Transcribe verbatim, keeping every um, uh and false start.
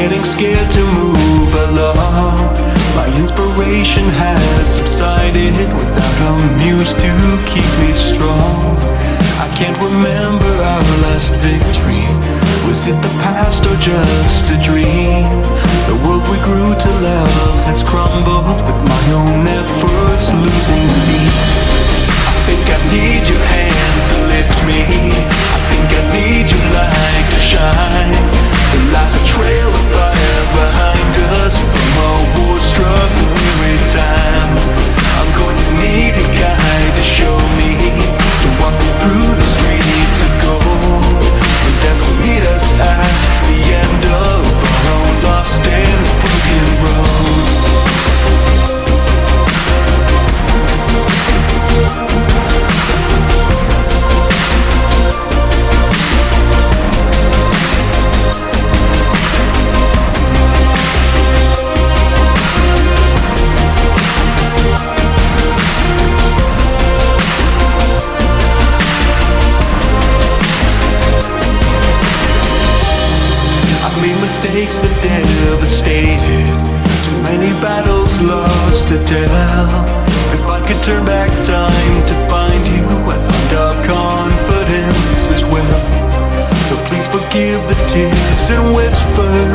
getting scared to move along. My inspiration has subsided without a muse to keep me strong. I can't remember our last victory. Was it the past or just a dream? The world we grew to love has crumbled with my own efforts losing steam. I think I need your hands to lift me. I think I need your light to shine. There lies a trail of fire behind us from a war-struck weary time. I'm going to need a guide to show me, to walk me through the streets of gold. When death will meet us at the end of our own lost and broken road. Mistakes that devastated, too many battles lost to tell. If I could turn back time to find you, I'd find our confidence as well. So please forgive the tears and whispers